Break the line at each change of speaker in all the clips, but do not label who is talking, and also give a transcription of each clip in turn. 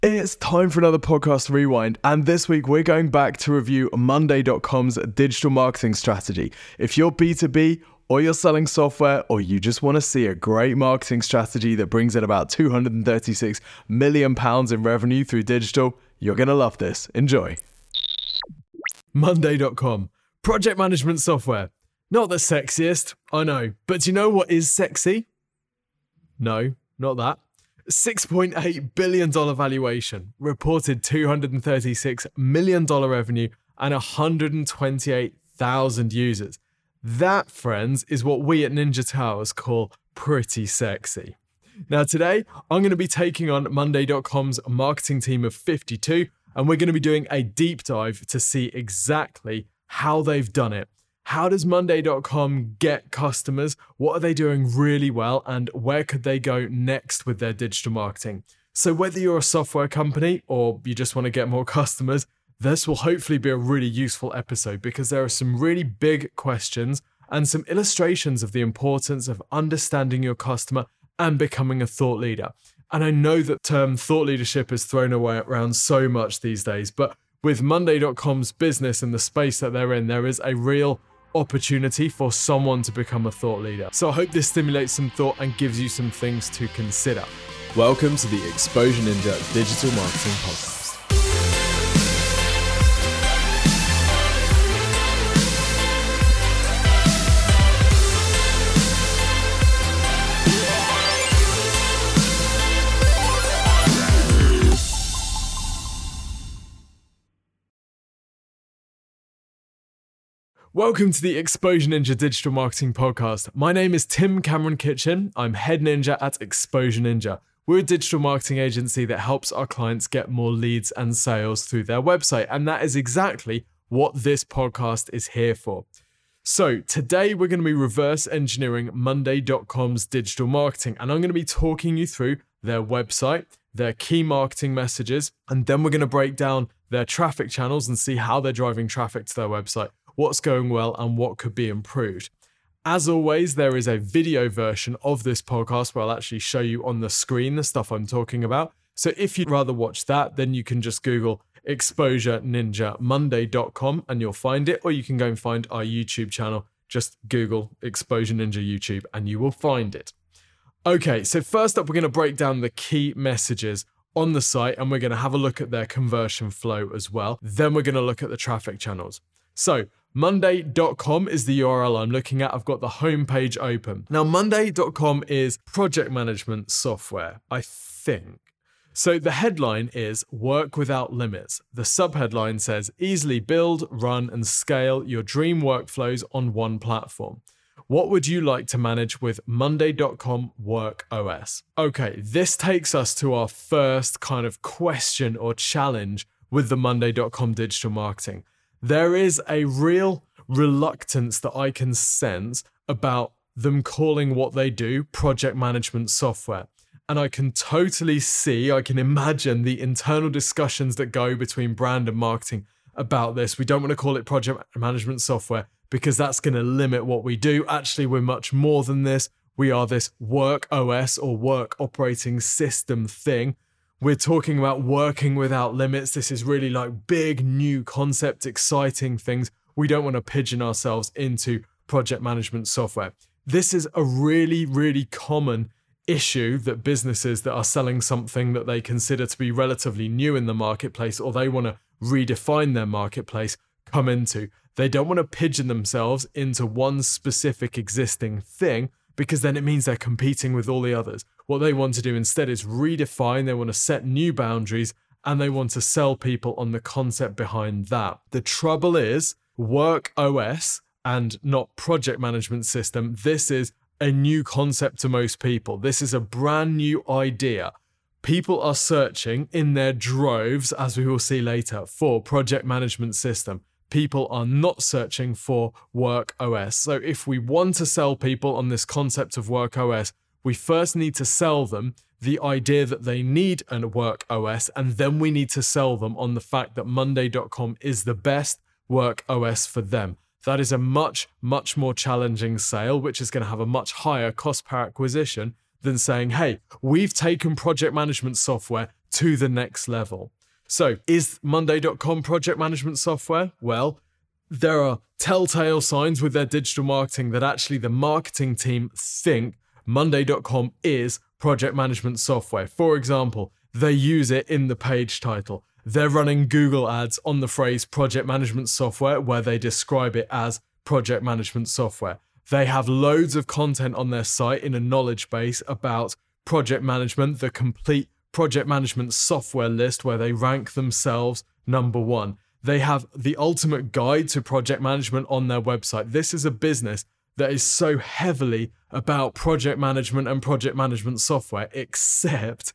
It's time for another podcast rewind, and this week we're going back to review Monday.com's digital marketing strategy. If you're B2B or you're selling software, or you just want to see a great marketing strategy that brings in about £236 million in revenue through digital, you're going to love this. Enjoy. Monday.com, project management software. Not the sexiest, I know, but do you know what is sexy? No, not that. $6.8 billion valuation, reported $236 million revenue, and 128,000 users. That, friends, is what we at Ninja Towers call pretty sexy. Now today, I'm going to be taking on Monday.com's marketing team of 52, and we're going to be doing a deep dive to see exactly how they've done it. How does Monday.com get customers? What are they doing really well? And where could they go next with their digital marketing? So whether you're a software company or you just want to get more customers, this will hopefully be a really useful episode because there are some really big questions and some illustrations of the importance of understanding your customer and becoming a thought leader. And I know that term thought leadership is thrown around so much these days, but with Monday.com's business and the space that they're in, there is a real opportunity for someone to become a thought leader. So I hope this stimulates some thought and gives you some things to consider. Welcome to the Exposure Ninja Digital Marketing Podcast. Welcome to the Exposure Ninja Digital Marketing Podcast. My name is Tim Cameron Kitchen. I'm head ninja at Exposure Ninja. We're a digital marketing agency that helps our clients get more leads and sales through their website. And that is exactly what this podcast is here for. So today we're going to be reverse engineering Monday.com's digital marketing. And I'm going to be talking you through their website, their key marketing messages, and then we're going to break down their traffic channels and see how they're driving traffic to their website, what's going well, and what could be improved. As always, there is a video version of this podcast where I'll actually show you on the screen the stuff I'm talking about. So if you'd rather watch that, then you can just Google Exposure Ninja Monday.com and you'll find it, or you can go and find our YouTube channel. Just Google Exposure Ninja YouTube and you will find it. Okay, so first up, we're going to break down the key messages on the site and we're going to have a look at their conversion flow as well. Then we're going to look at the traffic channels. So Monday.com is the URL I'm looking at. I've got the homepage open. Now, Monday.com is project management software, I think. So the headline is Work Without Limits. The subheadline says, easily build, run, and scale your dream workflows on one platform. What would you like to manage with Monday.com Work OS? Okay, this takes us to our first kind of question or challenge with the Monday.com digital marketing. There is a real reluctance that I can sense about them calling what they do project management software. And I can totally see, I can imagine the internal discussions that go between brand and marketing about this. We don't want to call it project management software because that's going to limit what we do. Actually, we're much more than this. We are this work OS or work operating system thing. We're talking about working without limits. This is really like big new concept, exciting things. We don't want to pigeon ourselves into project management software. This is a really, really common issue that businesses that are selling something that they consider to be relatively new in the marketplace, or they want to redefine their marketplace, come into. They don't want to pigeon themselves into one specific existing thing, because then it means they're competing with all the others. What they want to do instead is redefine, they want to set new boundaries, and they want to sell people on the concept behind that. The trouble is, Work OS and not project management system, this is a new concept to most people. This is a brand new idea. People are searching in their droves, as we will see later, for project management system. People are not searching for Work OS. So if we want to sell people on this concept of Work OS, we first need to sell them the idea that they need a Work OS, and then we need to sell them on the fact that Monday.com is the best Work OS for them. That is a much, much more challenging sale, which is going to have a much higher cost per acquisition than saying, hey, we've taken project management software to the next level. So is Monday.com project management software? Well, there are telltale signs with their digital marketing that actually the marketing team think Monday.com is project management software. For example, they use it in the page title. They're running Google ads on the phrase project management software where they describe it as project management software. They have loads of content on their site in a knowledge base about project management, the complete project management software list where they rank themselves number one. They have the ultimate guide to project management on their website. This is a business that is so heavily about project management and project management software, except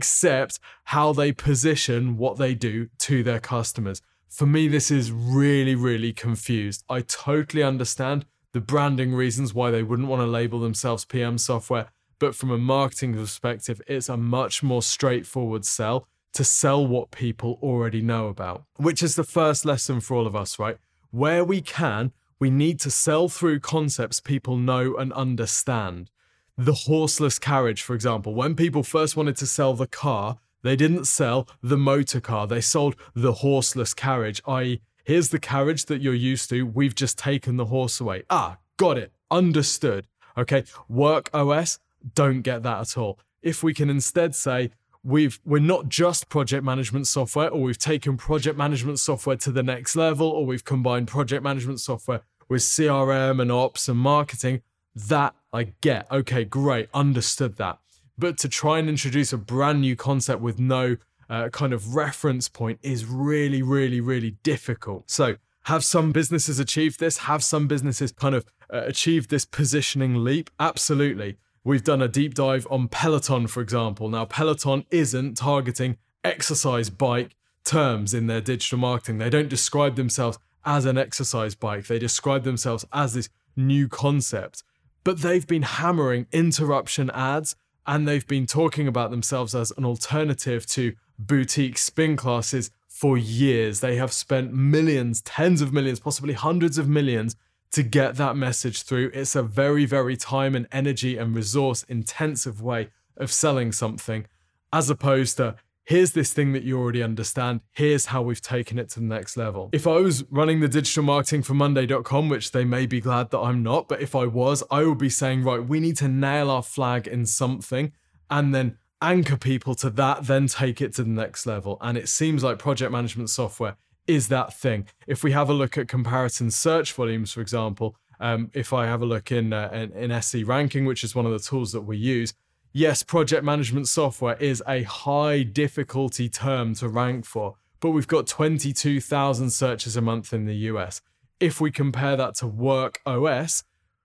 how they position what they do to their customers. For me, this is really, really confused. I totally understand the branding reasons why they wouldn't want to label themselves PM software, but from a marketing perspective, it's a much more straightforward sell to sell what people already know about, which is the first lesson for all of us, right? Where we can, we need to sell through concepts people know and understand. The horseless carriage, for example, when people first wanted to sell the car, they didn't sell the motor car. They sold the horseless carriage, i.e., here's the carriage that you're used to. We've just taken the horse away. Got it. Understood. Okay. Work OS, don't get that at all. If we can instead say, we're not just project management software, or we've taken project management software to the next level, or we've combined project management software with CRM and ops and marketing, that I get. Okay, great. Understood that. But to try and introduce a brand new concept with no kind of reference point is really, really, really difficult. So have some businesses achieved this? Have some businesses kind of achieved this positioning leap? Absolutely. We've done a deep dive on Peloton, for example. Now, Peloton isn't targeting exercise bike terms in their digital marketing. They don't describe themselves as an exercise bike. They describe themselves as this new concept. But they've been hammering interruption ads, and they've been talking about themselves as an alternative to boutique spin classes for years. They have spent millions, tens of millions, possibly hundreds of millions to get that message through. It's a very, very time and energy and resource intensive way of selling something, as opposed to here's this thing that you already understand. Here's how we've taken it to the next level. If I was running the digital marketing for Monday.com, which they may be glad that I'm not, but if I was, I would be saying, right, we need to nail our flag in something and then anchor people to that, then take it to the next level. And it seems like project management software is that thing. If we have a look at comparison search volumes, for example, if I have a look in SE Ranking, which is one of the tools that we use, yes, project management software is a high difficulty term to rank for, but we've got 22,000 searches a month in the US. If we compare that to Work OS,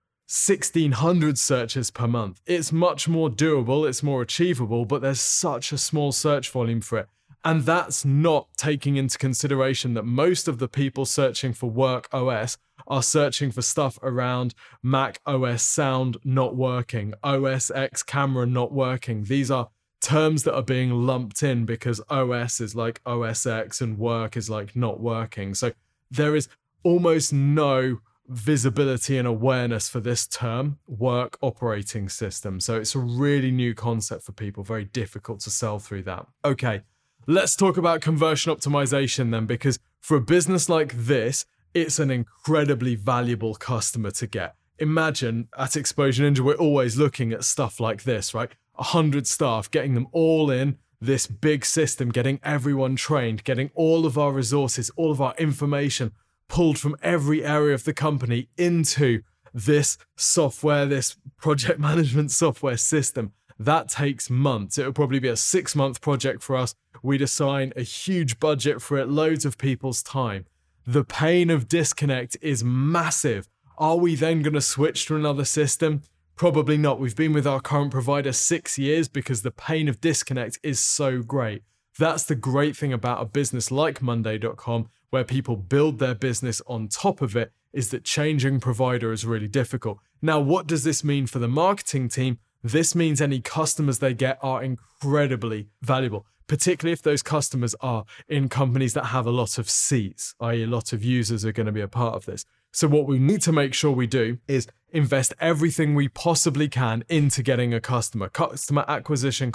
1,600 searches per month. It's much more doable, it's more achievable, but there's such a small search volume for it. And that's not taking into consideration that most of the people searching for Work OS are searching for stuff around Mac OS sound not working, OS X camera not working. These are terms that are being lumped in because OS is like OS X and work is like not working. So there is almost no visibility and awareness for this term, work operating system. So it's a really new concept for people, very difficult to sell through that. Okay. Let's talk about conversion optimization then, because for a business like this, it's an incredibly valuable customer to get. Imagine at Exposure Ninja, we're always looking at stuff like this, right? 100 staff, getting them all in this big system, getting everyone trained, getting all of our resources, all of our information pulled from every area of the company into this software, this project management software system. That takes months. It would probably be a 6-month project for us. We'd assign a huge budget for it, loads of people's time. The pain of disconnect is massive. Are we then going to switch to another system? Probably not. We've been with our current provider 6 years because the pain of disconnect is so great. That's the great thing about a business like Monday.com, where people build their business on top of it, is that changing provider is really difficult. Now, what does this mean for the marketing team? This means any customers they get are incredibly valuable, particularly if those customers are in companies that have a lot of seats, i.e. a lot of users are going to be a part of this. So what we need to make sure we do is invest everything we possibly can into getting a customer. Customer acquisition cost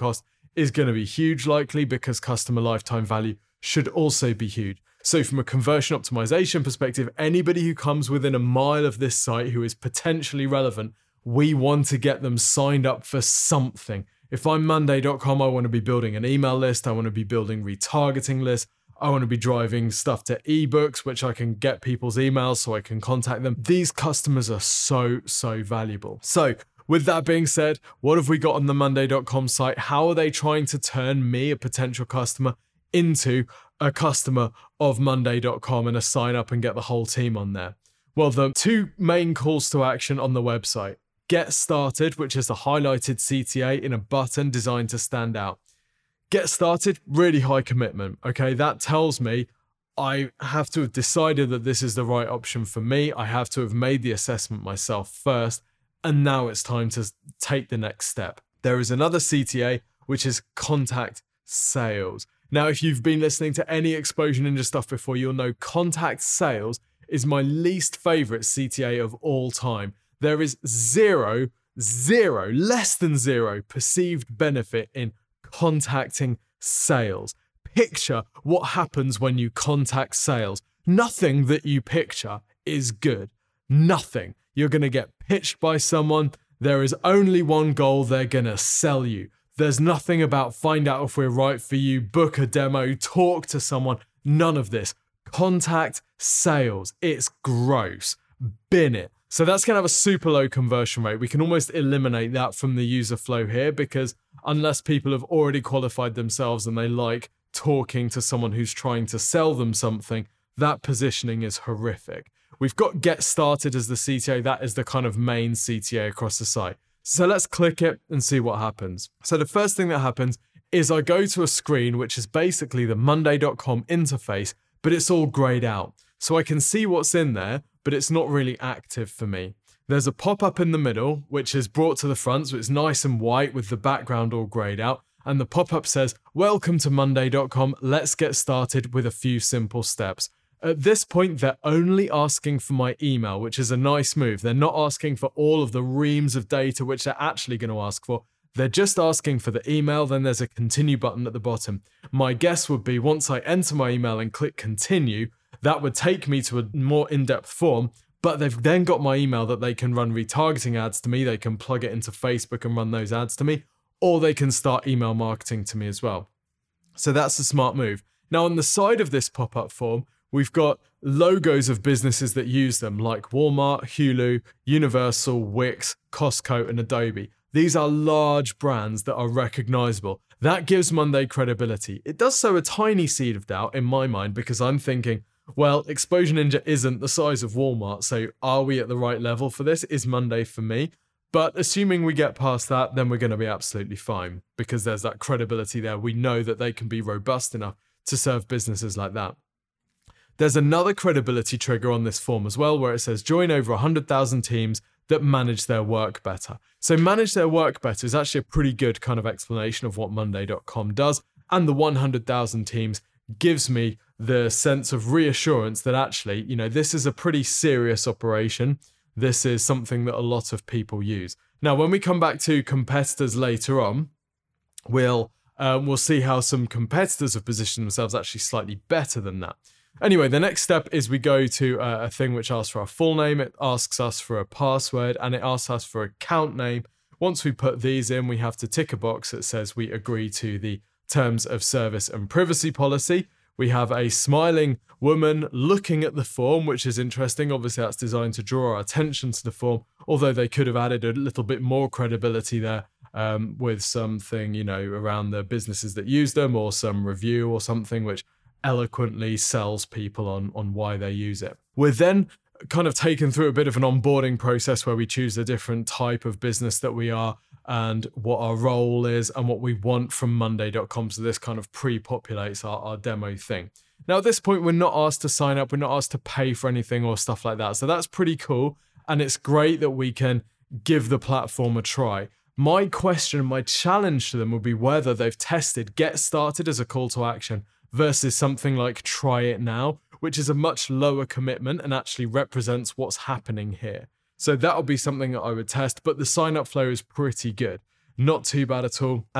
is going to be huge likely because customer lifetime value should also be huge. So from a conversion optimization perspective, anybody who comes within a mile of this site who is potentially relevant, we want to get them signed up for something. If I'm Monday.com, I want to be building an email list. I want to be building retargeting lists. I want to be driving stuff to ebooks, which I can get people's emails so I can contact them. These customers are so valuable. So with that being said, what have we got on the Monday.com site? How are they trying to turn me, a potential customer, into a customer of Monday.com and a sign up and get the whole team on there? Well, the two main calls to action on the website. Get started, which is the highlighted CTA in a button designed to stand out. Get started, really high commitment. Okay, that tells me I have to have decided that this is the right option for me. I have to have made the assessment myself first, and now it's time to take the next step. There is another CTA, which is contact sales. Now, if you've been listening to any Exposure Ninja stuff before, you'll know contact sales is my least favorite CTA of all time. There is less than zero perceived benefit in contacting sales. Picture what happens when you contact sales. Nothing that you picture is good. Nothing. You're going to get pitched by someone. There is only one goal. They're going to sell you. There's nothing about find out if we're right for you, book a demo, talk to someone. None of this. Contact sales. It's gross. Bin it. So that's going to have a super low conversion rate. We can almost eliminate that from the user flow here because unless people have already qualified themselves and they like talking to someone who's trying to sell them something, that positioning is horrific. We've got get started as the CTA. That is the kind of main CTA across the site. So let's click it and see what happens. So the first thing that happens is I go to a screen, which is basically the Monday.com interface, but it's all grayed out. So I can see what's in there, but it's not really active for me. There's a pop-up in the middle, which is brought to the front, so it's nice and white with the background all grayed out. And the pop-up says, welcome to Monday.com. Let's get started with a few simple steps. At this point, they're only asking for my email, which is a nice move. They're not asking for all of the reams of data, which they're actually going to ask for. They're just asking for the email. Then there's a continue button at the bottom. My guess would be once I enter my email and click continue, that would take me to a more in-depth form, but they've then got my email that they can run retargeting ads to me. They can plug it into Facebook and run those ads to me, or they can start email marketing to me as well. So that's a smart move. Now, on the side of this pop-up form, we've got logos of businesses that use them, like Walmart, Hulu, Universal, Wix, Costco, and Adobe. These are large brands that are recognizable. That gives Monday credibility. It does sow a tiny seed of doubt in my mind because I'm thinking, well, Exposure Ninja isn't the size of Walmart, so are we at the right level for this? Is Monday for me? But assuming we get past that, then we're going to be absolutely fine because there's that credibility there. We know that they can be robust enough to serve businesses like that. There's another credibility trigger on this form as well, where it says join over 100,000 teams that manage their work better. So manage their work better is actually a pretty good kind of explanation of what Monday.com does. And the 100,000 teams gives me the sense of reassurance that actually, this is a pretty serious operation. This is something that a lot of people use. Now, when we come back to competitors later on, we'll see how some competitors have positioned themselves actually slightly better than that. Anyway, the next step is we go to a thing which asks for our full name. It asks us for a password and it asks us for account name. Once we put these in, we have to tick a box that says we agree to the terms of service and privacy policy. We have a smiling woman looking at the form, which is interesting. Obviously, that's designed to draw our attention to the form, although they could have added a little bit more credibility there with something, around the businesses that use them or some review or something which eloquently sells people on why they use it. We're then kind of taken through a bit of an onboarding process where we choose a different type of business that we are and what our role is and what we want from Monday.com. So this kind of pre-populates our demo thing. Now, at this point, we're not asked to sign up. We're not asked to pay for anything or stuff like that. So that's pretty cool. And it's great that we can give the platform a try. My question, my challenge to them would be whether they've tested get started as a call to action versus something like try it now, which is a much lower commitment and actually represents what's happening here. So that'll be something that I would test, but the sign up flow is pretty good. Not too bad at all. And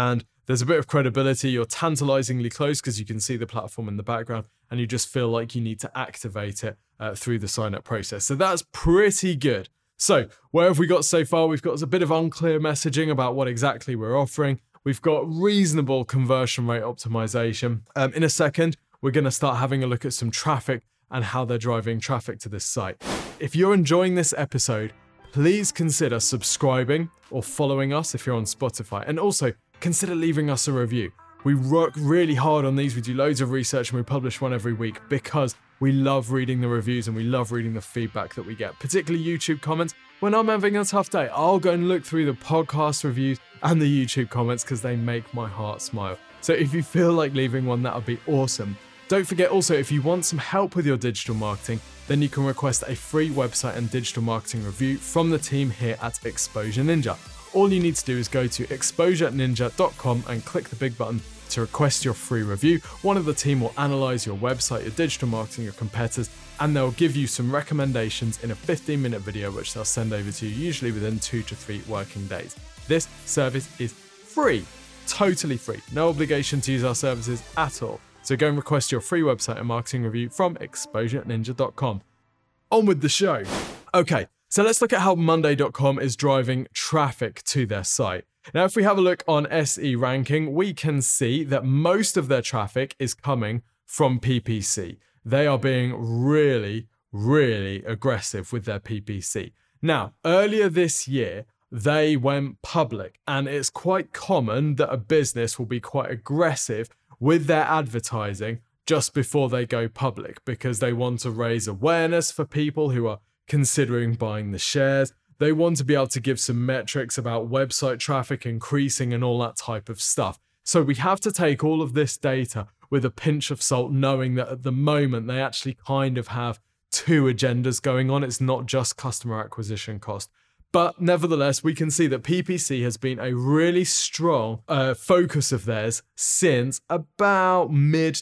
There's a bit of credibility. You're tantalizingly close because you can see the platform in the background, and you just feel like you need to activate it through the sign-up process. So that's pretty good. So where have we got so far? We've got a bit of unclear messaging about what exactly we're offering. We've got reasonable conversion rate optimization. In a second, we're going to start having a look at some traffic and how they're driving traffic to this site. If you're enjoying this episode, please consider subscribing or following us if you're on Spotify. And also consider leaving us a review. We work really hard on these. We do loads of research and we publish one every week because we love reading the reviews and we love reading the feedback that we get, particularly YouTube comments. When I'm having a tough day, I'll go and look through the podcast reviews and the YouTube comments because they make my heart smile. So if you feel like leaving one, that would be awesome. Don't forget also, if you want some help with your digital marketing, then you can request a free website and digital marketing review from the team here at Exposure Ninja. All you need to do is go to exposureninja.com and click the big button to request your free review. One of the team will analyze your website, your digital marketing, your competitors, and they'll give you some recommendations in a 15-minute video, which they'll send over to you, usually within 2 to 3 working days. This service is free, totally free. No obligation to use our services at all. So go and request your free website and marketing review from exposureninja.com. On with the show. Okay, so let's look at how Monday.com is driving traffic to their site. Now, if we have a look on SE ranking, we can see that most of their traffic is coming from PPC. They are being really, really aggressive with their PPC. Now, earlier this year, they went public, and it's quite common that a business will be quite aggressive with their advertising just before they go public because they want to raise awareness for people who are considering buying the shares. They want to be able to give some metrics about website traffic increasing and all that type of stuff. So we have to take all of this data with a pinch of salt, knowing that at the moment they actually kind of have two agendas going on. It's not just customer acquisition cost. But nevertheless, we can see that PPC has been a really strong focus of theirs since about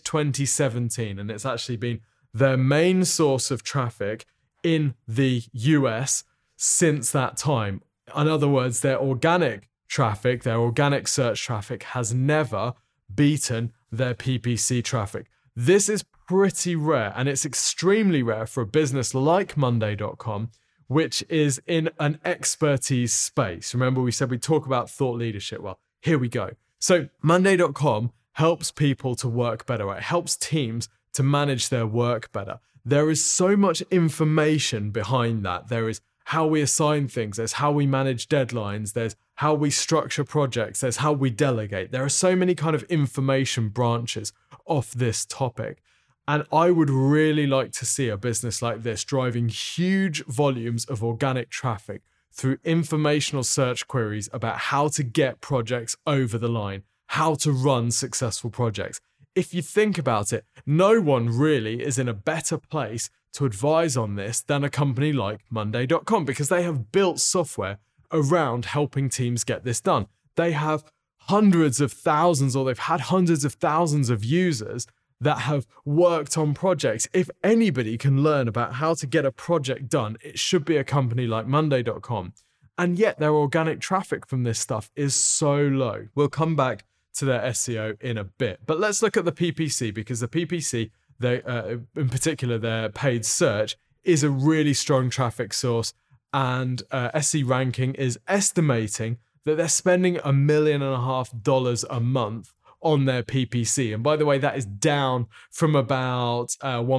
mid-2017. And it's actually been their main source of traffic in the US since that time. In other words, their organic traffic, their organic search traffic has never beaten their PPC traffic. This is pretty rare, and it's extremely rare for a business like Monday.com, which is in an expertise space. Remember, we said we talk about thought leadership. Well, here we go. So Monday.com helps people to work better, right? It helps teams to manage their work better. There is so much information behind that. There is how we assign things. There's how we manage deadlines. There's how we structure projects. There's how we delegate. There are so many kind of information branches off this topic. And I would really like to see a business like this driving huge volumes of organic traffic through informational search queries about how to get projects over the line, how to run successful projects. If you think about it, no one really is in a better place to advise on this than a company like Monday.com, because they have built software around helping teams get this done. They have hundreds of thousands, or they've had hundreds of thousands of users that have worked on projects. If anybody can learn about how to get a project done, it should be a company like Monday.com. And yet their organic traffic from this stuff is so low. We'll come back to their SEO in a bit. But let's look at the PPC, because the PPC, in particular their paid search, is a really strong traffic source. And SE Ranking is estimating that they're spending $1.5 million a month on their PPC. And by the way, that is down from about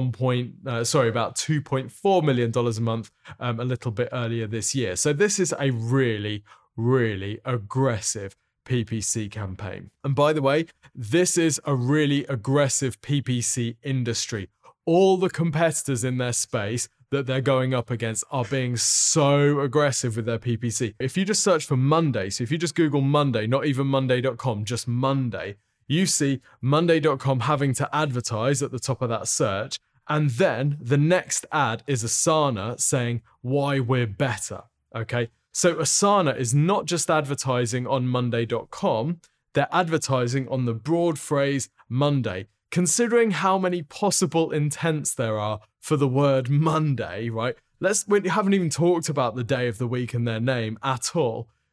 $2.4 million a month a little bit earlier this year. So this is a really, really aggressive PPC campaign. And by the way, this is a really aggressive PPC industry. All the competitors in their space that they're going up against are being so aggressive with their PPC. If you just search for Monday, so if you just Google Monday, not even Monday.com, just Monday, you see Monday.com having to advertise at the top of that search. And then the next ad is Asana saying why we're better. Okay. So Asana is not just advertising on Monday.com, they're advertising on the broad phrase Monday. Considering how many possible intents there are for the word Monday, right? We haven't even talked about the day of the week in their name at all.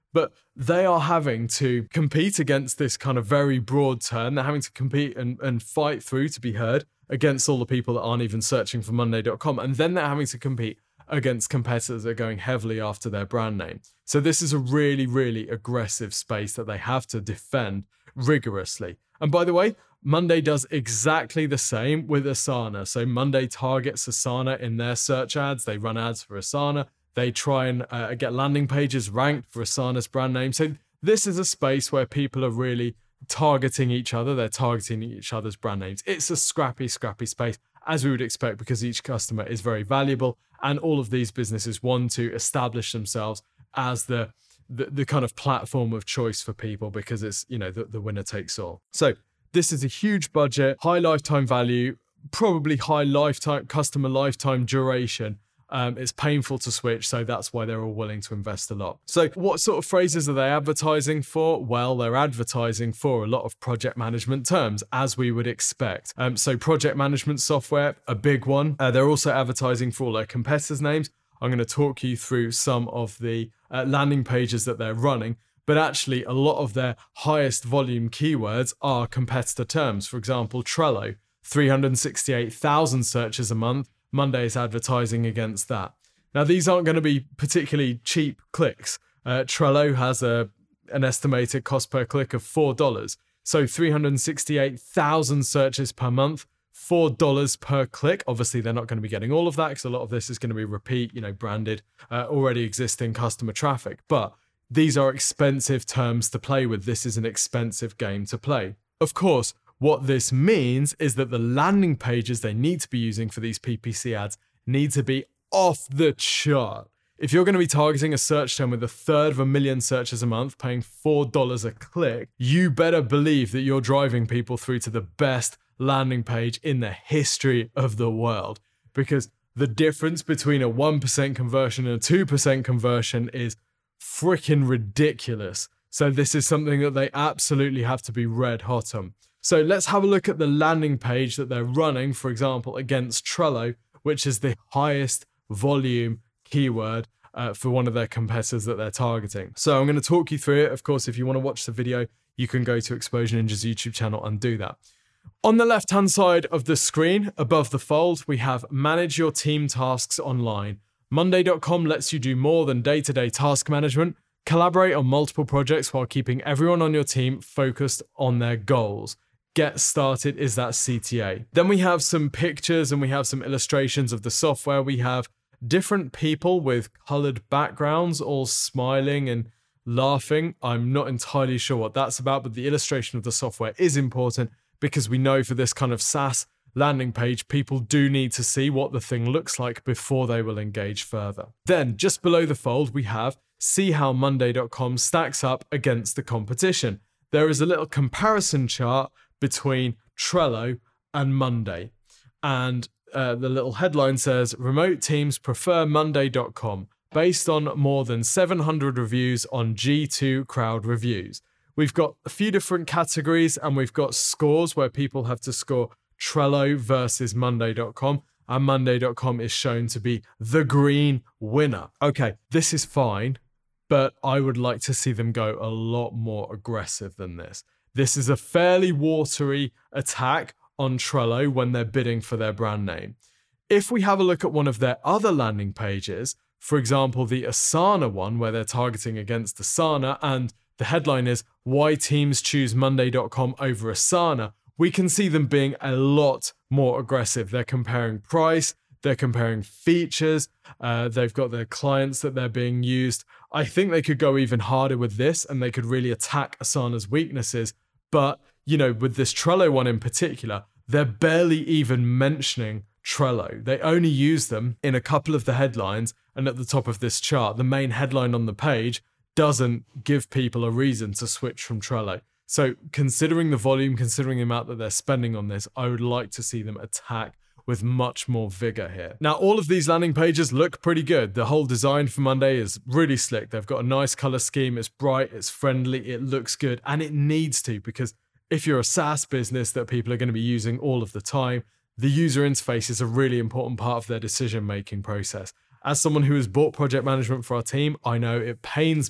But they are having to compete against this kind of very broad term. They're having to compete and fight through to be heard against all the people that aren't even searching for Monday.com. And then they're having to compete against competitors that are going heavily after their brand name. So this is a really, really aggressive space that they have to defend rigorously. And by the way, Monday does exactly the same with Asana. So Monday targets Asana in their search ads. They run ads for Asana. They try and get landing pages ranked for Asana's brand name. So this is a space where people are really targeting each other. They're targeting each other's brand names. It's a scrappy space, as we would expect, because each customer is very valuable. And all of these businesses want to establish themselves as the kind of platform of choice for people, because it's, the winner takes all. So this is a huge budget, high lifetime value, probably high customer lifetime duration. It's painful to switch, so that's why they're all willing to invest a lot. So what sort of phrases are they advertising for? Well, they're advertising for a lot of project management terms, as we would expect. So project management software, a big one. They're also advertising for all their competitors' names. I'm going to talk you through some of the landing pages that they're running, but actually a lot of their highest volume keywords are competitor terms. For example, Trello, 368,000 searches a month. Monday is advertising against that. Now, these aren't going to be particularly cheap clicks. Trello has an estimated cost per click of $4. So 368,000 searches per month, $4 per click. Obviously, they're not going to be getting all of that because a lot of this is going to be repeat, branded, already existing customer traffic. But these are expensive terms to play with. This is an expensive game to play. Of course, what this means is that the landing pages they need to be using for these PPC ads need to be off the chart. If you're going to be targeting a search term with 1/3 of a million searches a month, paying $4 a click, you better believe that you're driving people through to the best landing page in the history of the world. Because the difference between a 1% conversion and a 2% conversion is freaking ridiculous. So this is something that they absolutely have to be red hot on. So let's have a look at the landing page that they're running, for example, against Trello, which is the highest volume keyword for one of their competitors that they're targeting. So I'm going to talk you through it. Of course, if you want to watch the video, you can go to Exposure Ninja's YouTube channel and do that. On the left-hand side of the screen, above the fold, we have Manage Your Team Tasks Online. Monday.com lets you do more than day-to-day task management. Collaborate on multiple projects while keeping everyone on your team focused on their goals. Get started is that CTA. Then we have some pictures and we have some illustrations of the software. We have different people with colored backgrounds all smiling and laughing. I'm not entirely sure what that's about, but the illustration of the software is important because we know for this kind of SaaS landing page, people do need to see what the thing looks like before they will engage further. Then just below the fold, we have see how Monday.com stacks up against the competition. There is a little comparison chart between Trello and Monday. And the little headline says, remote teams prefer Monday.com based on more than 700 reviews on G2 Crowd Reviews. We've got a few different categories and we've got scores where people have to score Trello versus Monday.com. And Monday.com is shown to be the green winner. Okay, this is fine, but I would like to see them go a lot more aggressive than this. This is a fairly watery attack on Trello when they're bidding for their brand name. If we have a look at one of their other landing pages, for example, the Asana one where they're targeting against Asana and the headline is why teams choose Monday.com over Asana, we can see them being a lot more aggressive. They're comparing price, they're comparing features, they've got their clients that they're being used. I think they could go even harder with this and they could really attack Asana's weaknesses. But, with this Trello one in particular, they're barely even mentioning Trello. They only use them in a couple of the headlines and at the top of this chart. The main headline on the page doesn't give people a reason to switch from Trello. So considering the volume, considering the amount that they're spending on this, I would like to see them attack with much more vigor here. Now, all of these landing pages look pretty good. The whole design for Monday is really slick. They've got a nice color scheme. It's bright, it's friendly, it looks good, and it needs to, because if you're a SaaS business that people are going to be using all of the time, the user interface is a really important part of their decision-making process. As someone who has bought project management for our team, I know it pains me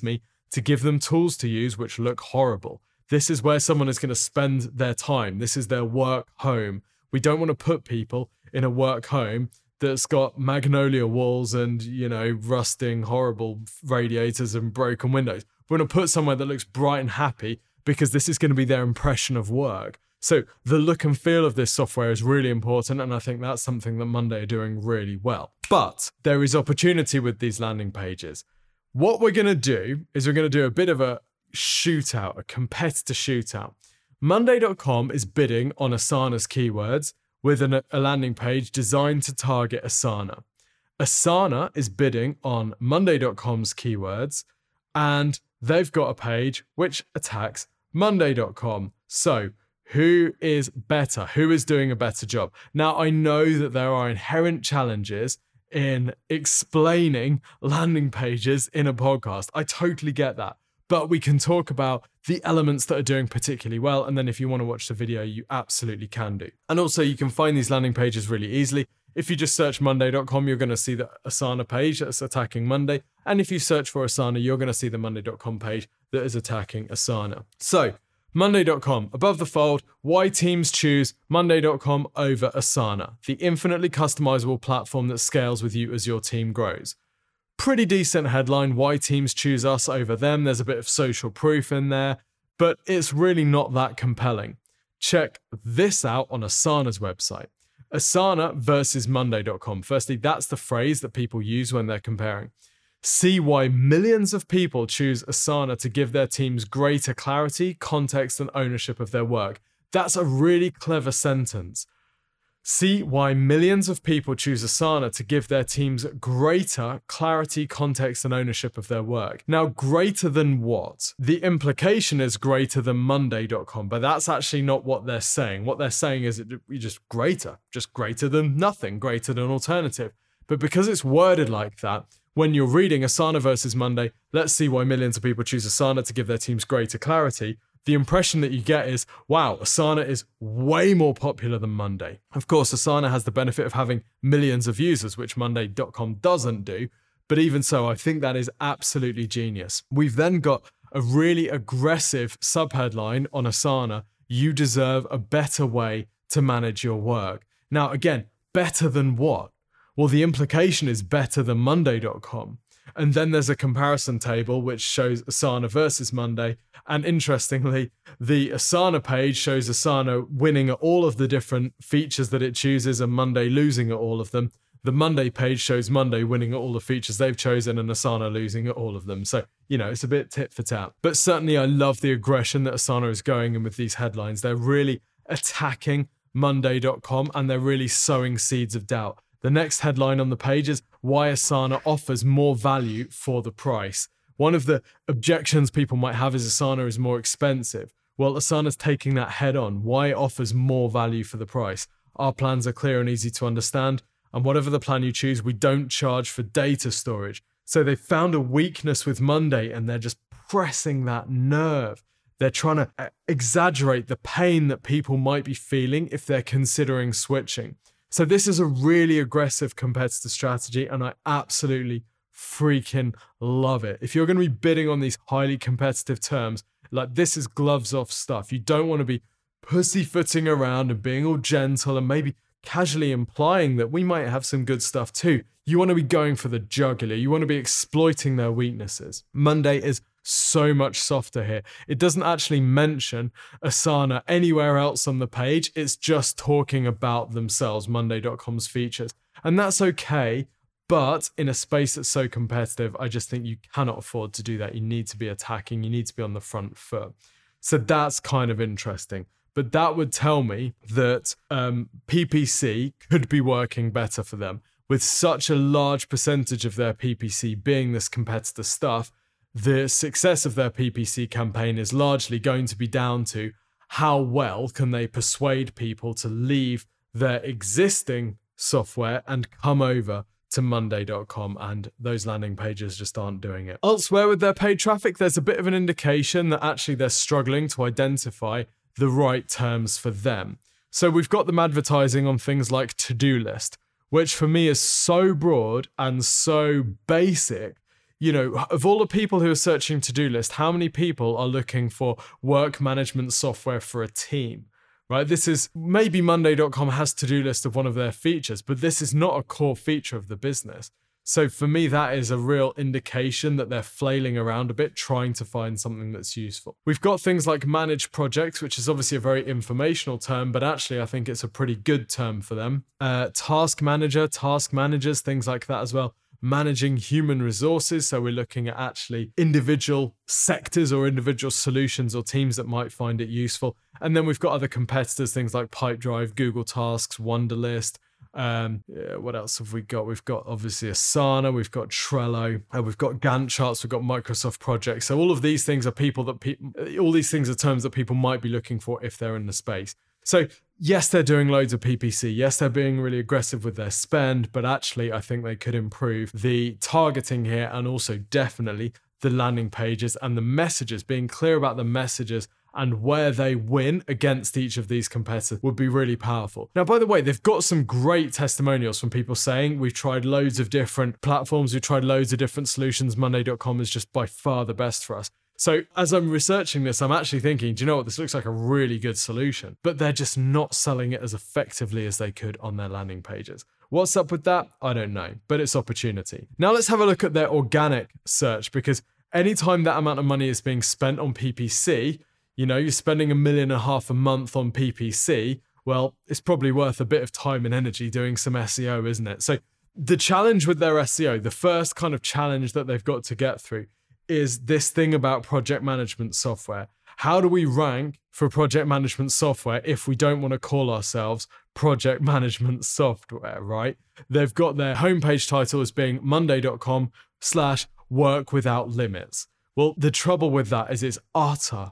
to give them tools to use which look horrible. This is where someone is going to spend their time. This is their work home. We don't want to put people in a work home that's got magnolia walls and, rusting, horrible radiators and broken windows. We want to put somewhere that looks bright and happy because this is going to be their impression of work. So the look and feel of this software is really important, and I think that's something that Monday are doing really well. But there is opportunity with these landing pages. What we're going to do is we're going to do a bit of a shootout, a competitor shootout. Monday.com is bidding on Asana's keywords with a landing page designed to target Asana. Asana is bidding on Monday.com's keywords, and they've got a page which attacks Monday.com. So who is better? Who is doing a better job? Now, I know that there are inherent challenges in explaining landing pages in a podcast. I totally get that. But we can talk about the elements that are doing particularly well. And then if you want to watch the video, you absolutely can do. And also you can find these landing pages really easily. If you just search Monday.com, you're going to see the Asana page that's attacking Monday. And if you search for Asana, you're going to see the Monday.com page that is attacking Asana. So Monday.com, above the fold, why teams choose Monday.com over Asana, the infinitely customizable platform that scales with you as your team grows. Pretty decent headline, why teams choose us over them. There's a bit of social proof in there, but it's really not that compelling. Check this out on Asana's website. Asana versus Monday.com. Firstly, that's the phrase that people use when they're comparing. See why millions of people choose Asana to give their teams greater clarity, context, and ownership of their work. That's a really clever sentence. See why millions of people choose Asana to give their teams greater clarity, context, and ownership of their work. Now, greater than what? The implication is greater than Monday.com, but that's actually not what they're saying. What they're saying is just greater than nothing, greater than alternative. But because it's worded like that, when you're reading Asana versus Monday, let's see why millions of people choose Asana to give their teams greater clarity. The impression that you get is, wow, Asana is way more popular than Monday. Of course, Asana has the benefit of having millions of users, which Monday.com doesn't do. But even so, I think that is absolutely genius. We've then got a really aggressive subheadline on Asana. You deserve a better way to manage your work. Now, again, better than what? Well, the implication is better than Monday.com. And then there's a comparison table which shows Asana versus Monday. And interestingly, the Asana page shows Asana winning at all of the different features that it chooses and Monday losing at all of them. The Monday page shows Monday winning at all the features they've chosen and Asana losing at all of them. So, it's a bit tit for tat. But certainly I love the aggression that Asana is going in with these headlines. They're really attacking Monday.com and they're really sowing seeds of doubt. The next headline on the page is why Asana offers more value for the price. One of the objections people might have is Asana is more expensive. Well, Asana's taking that head on. Why it offers more value for the price? Our plans are clear and easy to understand. And whatever the plan you choose, we don't charge for data storage. So they found a weakness with Monday and they're just pressing that nerve. They're trying to exaggerate the pain that people might be feeling if they're considering switching. So this is a really aggressive competitor strategy and I absolutely freaking love it. If you're going to be bidding on these highly competitive terms, like this is gloves off stuff. You don't want to be pussyfooting around and being all gentle and maybe casually implying that we might have some good stuff too. You want to be going for the jugular. You want to be exploiting their weaknesses. Monday is so much softer here. It doesn't actually mention Asana anywhere else on the page. It's just talking about themselves, Monday.com's features. And that's okay, but in a space that's so competitive, I just think you cannot afford to do that. You need to be attacking. You need to be on the front foot. So that's kind of interesting. But that would tell me that PPC could be working better for them. With such a large percentage of their PPC being this competitor stuff, the success of their PPC campaign is largely going to be down to how well can they persuade people to leave their existing software and come over to Monday.com, and those landing pages just aren't doing it. Elsewhere with their paid traffic, there's a bit of an indication that actually they're struggling to identify the right terms for them. So we've got them advertising on things like to-do list, which for me is so broad and so basic. of all the people who are searching to-do list, how many people are looking for work management software for a team? Right? This is, maybe Monday.com has to-do list of one of their features, but this is not a core feature of the business. So for me, that is a real indication that they're flailing around a bit, trying to find something that's useful. We've got things like managed projects, which is obviously a very informational term, but actually I think it's a pretty good term for them. Task manager, task managers, things like that as well. Managing human resources. So we're looking at actually individual sectors or individual solutions or teams that might find it useful. And then we've got other competitors, things like Pipedrive, Google Tasks, Wunderlist. What else have we got? We've got obviously Asana, we've got Trello, we've got Gantt charts, we've got Microsoft Projects. So all of these things are all these things are terms that people might be looking for if they're in the space. So yes, they're doing loads of PPC. Yes, they're being really aggressive with their spend, but actually I think they could improve the targeting here and also definitely the landing pages and the messages, being clear about the messages and where they win against each of these competitors would be really powerful. Now, by the way, they've got some great testimonials from people saying, we've tried loads of different platforms, we've tried loads of different solutions. Monday.com is just by far the best for us. So as I'm researching this, I'm actually thinking, do you know what? This looks like a really good solution, but they're just not selling it as effectively as they could on their landing pages. What's up with that? I don't know, but it's opportunity. Now let's have a look at their organic search, because anytime that amount of money is being spent on PPC, you're spending $1.5 million a month on PPC. Well, it's probably worth a bit of time and energy doing some SEO, isn't it? So the challenge with their SEO, the first kind of challenge that they've got to get through is this thing about project management software. How do we rank for project management software if we don't want to call ourselves project management software, right? They've got their homepage title as being monday.com/work without limits. Well, the trouble with that is it's utter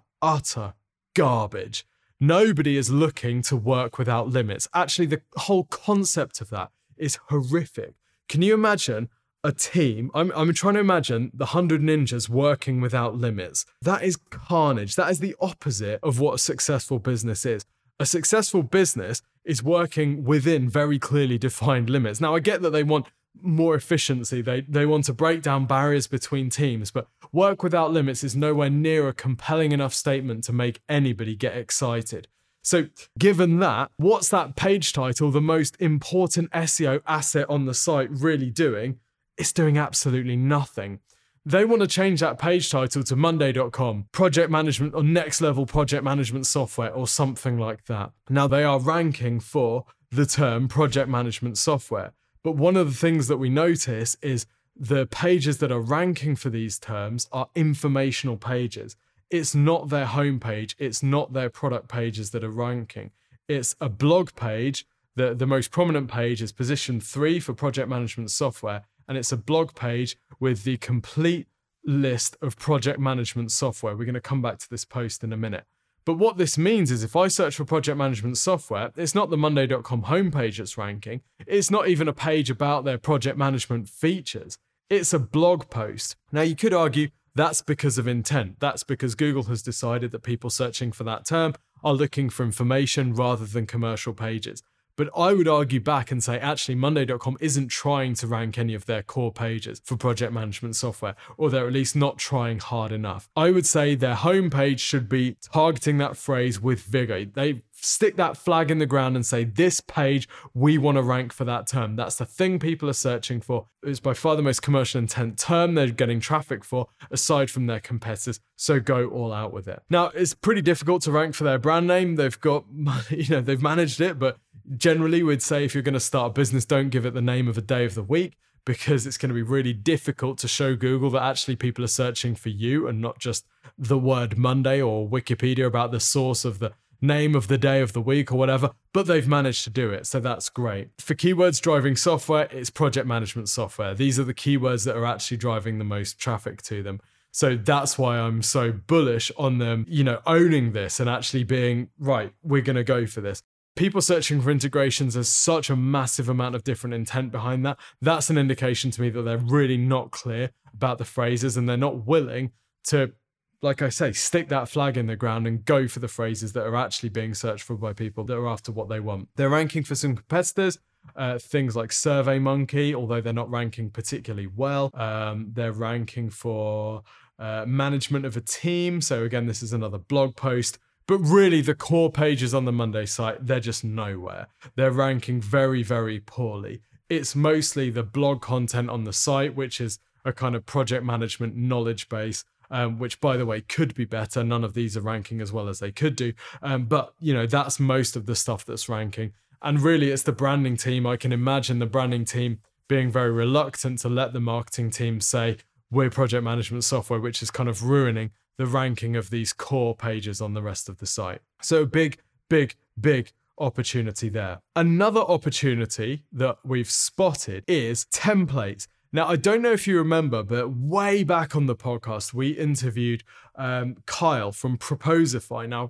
garbage. Nobody is looking to work without limits. Actually, the whole concept of that is horrific. Can you imagine a team? I'm trying to imagine the 100 ninjas working without limits. That is carnage. That is the opposite of what a successful business is. A successful business is working within very clearly defined limits. Now, I get that they want more efficiency. They want to break down barriers between teams, but work without limits is nowhere near a compelling enough statement to make anybody get excited. So given that, what's that page title, the most important SEO asset on the site, really doing? It's doing absolutely nothing. They want to change that page title to monday.com, project management or next level project management software or something like that. Now they are ranking for the term project management software. But one of the things that we notice is the pages that are ranking for these terms are informational pages. It's not their homepage. It's not their product pages that are ranking. It's a blog page. The most prominent page is position 3 for project management software. And it's a blog page with the complete list of project management software. We're going to come back to this post in a minute. But what this means is if I search for project management software, it's not the monday.com homepage that's ranking. It's not even a page about their project management features. It's a blog post. Now, you could argue that's because of intent. That's because Google has decided that people searching for that term are looking for information rather than commercial pages. But I would argue back and say, actually, monday.com isn't trying to rank any of their core pages for project management software, or they're at least not trying hard enough. I would say their homepage should be targeting that phrase with vigor. They stick that flag in the ground and say, this page, we want to rank for that term. That's the thing people are searching for. It's by far the most commercial intent term they're getting traffic for, aside from their competitors. So go all out with it. Now, it's pretty difficult to rank for their brand name. They've got, they've managed it, but generally, we'd say if you're going to start a business, don't give it the name of a day of the week, because it's going to be really difficult to show Google that actually people are searching for you and not just the word Monday or Wikipedia about the source of the name of the day of the week or whatever, but they've managed to do it. So that's great. For keywords driving software, it's project management software. These are the keywords that are actually driving the most traffic to them. So that's why I'm so bullish on them, owning this and actually being, right, we're going to go for this. People searching for integrations, there's such a massive amount of different intent behind that. That's an indication to me that they're really not clear about the phrases and they're not willing to, like I say, stick that flag in the ground and go for the phrases that are actually being searched for by people that are after what they want. They're ranking for some competitors. things like SurveyMonkey, although they're not ranking particularly well. They're ranking for management of a team. So again, this is another blog post. But really, the core pages on the Monday site, they're just nowhere. They're ranking very, very poorly. It's mostly the blog content on the site, which is a kind of project management knowledge base, which, by the way, could be better. None of these are ranking as well as they could do. But, that's most of the stuff that's ranking. And really, it's the branding team. I can imagine the branding team being very reluctant to let the marketing team say, we're project management software, which is kind of ruining the ranking of these core pages on the rest of the site. So big, big, big opportunity there. Another opportunity that we've spotted is templates. Now, I don't know if you remember, but way back on the podcast, we interviewed Kyle from Proposify. Now,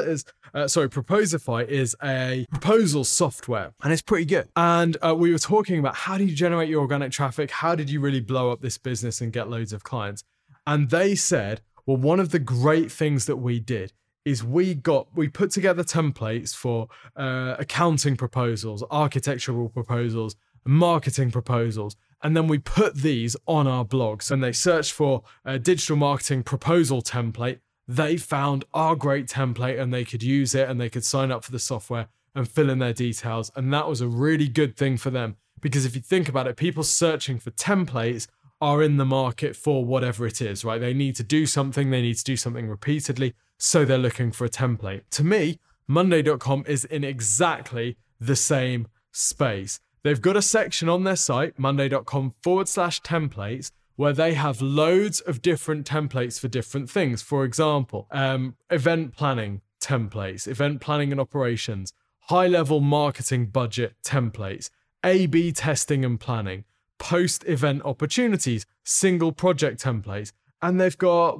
Proposify is a proposal software, and it's pretty good. And we were talking about how do you generate your organic traffic? How did you really blow up this business and get loads of clients? And they said, well, one of the great things that we did is we put together templates for accounting proposals, architectural proposals, marketing proposals, and then we put these on our blogs. And they searched for a digital marketing proposal template. They found our great template and they could use it and they could sign up for the software and fill in their details. And that was a really good thing for them, because if you think about it, people searching for templates are in the market for whatever it is, right? They need to do something repeatedly, so they're looking for a template. To me, Monday.com is in exactly the same space. They've got a section on their site, monday.com/templates, where they have loads of different templates for different things. For example, event planning templates, event planning and operations, high-level marketing budget templates, A/B testing and planning, post-event opportunities, single project templates. And they've got,